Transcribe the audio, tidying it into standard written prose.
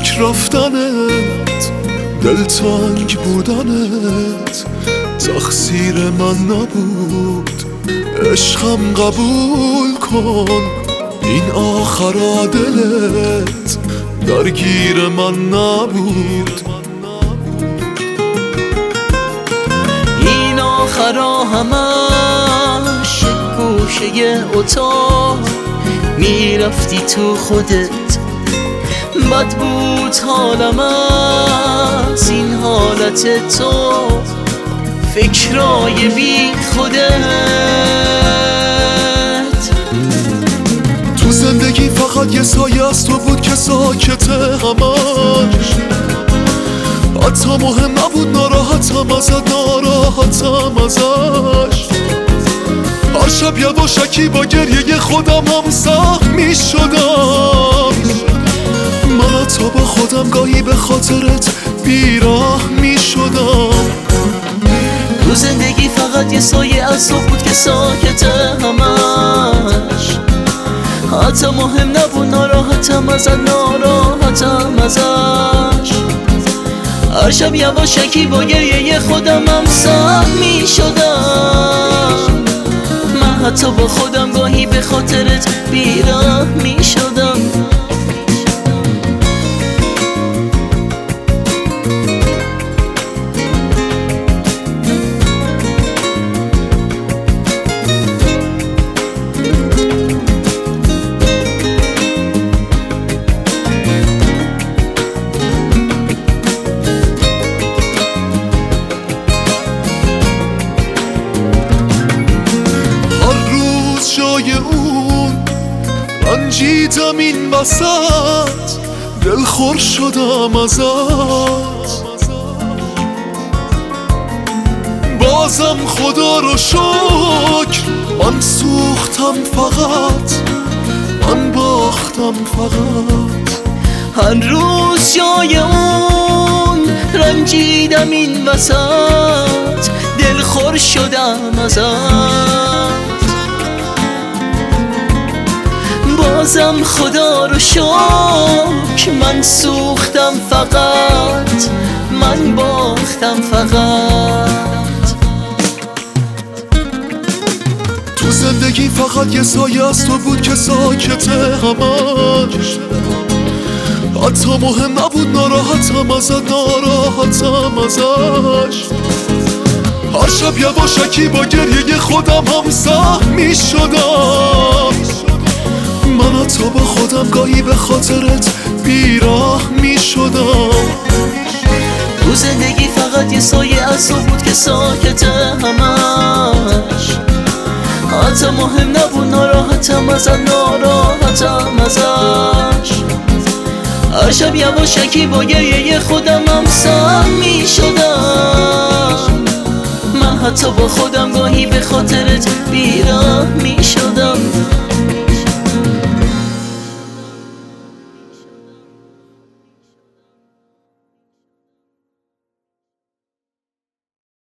فکر رفتنت، دلتنگ بودنت تقصیر من نبود. عشقم قبول کن، این آخرا دلت درگیر من نبود. این آخرا همش گوشه اتاق میرفتی تو خودت، بد بود حالم از این حالت تو، فکرای بی خودت. تو زندگی فقط یه سایه از تو بود که ساکته همش، حتی مهم نبود ناراحتم ازت، ناراحتم ازش. هر شب یواشکی با گریه خودم هم سهم می شدم. من حتی با خودم گاهی به خاطرت بیراه می شدم. تو زندگی فقط یه سایه از تو بود که ساکته همش، حتی مهم نبود ناراحتم ازت، ناراحتم ازش. هر شب یواشکی با گریه خودم هم سهم می شدم. من حتی با خودم گاهی به خاطرت بیراه می شدم. جای اون رنجیدم این وسط، دلخور شدم ازت. بازم خدا رو شکر من سوختم فقط، من باختم فقط. هر روز جای اون رنجیدم این وسط، دلخور شدم ازت. بازم خدا رو شکر من سوختم فقط، من باختم فقط. تو زندگی فقط یه سایه از تو بود که ساکته همش، حتی مهم نبود ناراحتم ازت، ناراحتم ازش. هر شب یواشکی با گریه خودم هم سهم می شدم. من حتی با خودم گاهی به خاطرت بیراه می شدم. تو زندگی فقط یه سایه از تو بود که ساکته همش، حتی مهم نبود ناراحتم ازت، ناراحتم ازش. هر شب یواشکی با گریه خودم هم سهم می شدم. من حتی با خودم گاهی به خاطرت بیراه می شدم.